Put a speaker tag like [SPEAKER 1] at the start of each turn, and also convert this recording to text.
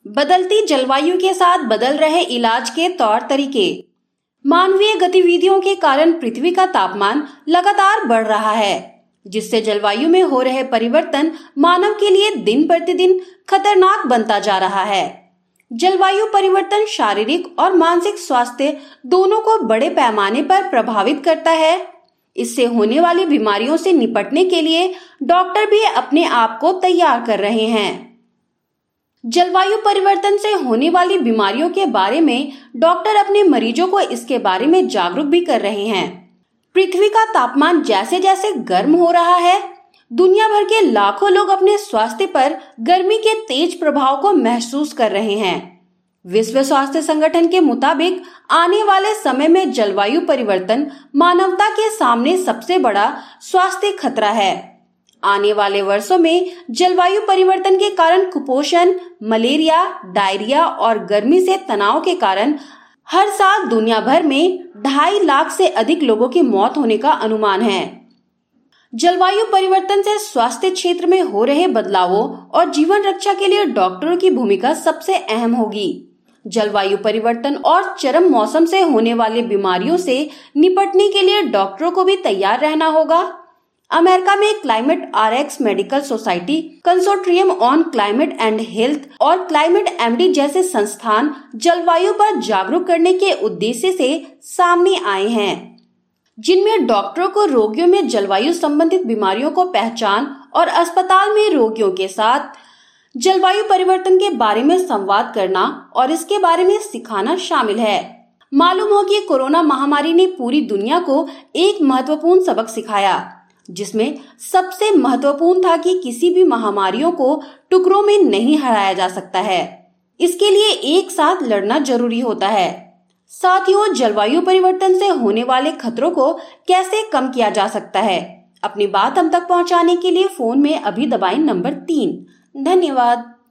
[SPEAKER 1] बदलती जलवायु के साथ बदल रहे इलाज के तौर तरीके। मानवीय गतिविधियों के कारण पृथ्वी का तापमान लगातार बढ़ रहा है, जिससे जलवायु में हो रहे परिवर्तन मानव के लिए दिन प्रतिदिन खतरनाक बनता जा रहा है। जलवायु परिवर्तन शारीरिक और मानसिक स्वास्थ्य दोनों को बड़े पैमाने पर प्रभावित करता है। इससे होने वाली बीमारियों से निपटने के लिए डॉक्टर भी अपने आप को तैयार कर रहे हैं। जलवायु परिवर्तन से होने वाली बीमारियों के बारे में डॉक्टर अपने मरीजों को इसके बारे में जागरूक भी कर रहे हैं। पृथ्वी का तापमान जैसे जैसे गर्म हो रहा है, दुनिया भर के लाखों लोग अपने स्वास्थ्य पर गर्मी के तेज प्रभाव को महसूस कर रहे हैं। विश्व स्वास्थ्य संगठन के मुताबिक आने वाले समय में जलवायु परिवर्तन मानवता के सामने सबसे बड़ा स्वास्थ्य खतरा है। आने वाले वर्षों में जलवायु परिवर्तन के कारण कुपोषण, मलेरिया, डायरिया और गर्मी से तनाव के कारण हर साल दुनिया भर में 2.5 लाख से अधिक लोगों की मौत होने का अनुमान है। जलवायु परिवर्तन से स्वास्थ्य क्षेत्र में हो रहे बदलावों और जीवन रक्षा के लिए डॉक्टरों की भूमिका सबसे अहम होगी। जलवायु परिवर्तन और चरम मौसम से होने वाली बीमारियों से निपटने के लिए डॉक्टरों को भी तैयार रहना होगा। अमेरिका में climate RX medical society, consortium on climate and health और क्लाइमेट MD जैसे संस्थान जलवायु पर जागरूक करने के उद्देश्य से सामने आए हैं, जिनमें डॉक्टरों को रोगियों में जलवायु संबंधित बीमारियों को पहचान और अस्पताल में रोगियों के साथ जलवायु परिवर्तन के बारे में संवाद करना और इसके बारे में सिखाना शामिल है। मालूम हो कि कोरोना महामारी ने पूरी दुनिया को एक महत्वपूर्ण सबक सिखाया, जिसमें सबसे महत्वपूर्ण था कि किसी भी महामारियों को टुकड़ों में नहीं हराया जा सकता है। इसके लिए एक साथ लड़ना जरूरी होता है। साथियों, जलवायु परिवर्तन से होने वाले खतरों को कैसे कम किया जा सकता है? अपनी बात हम तक पहुंचाने के लिए फोन में अभी दबाएं नंबर 3। धन्यवाद।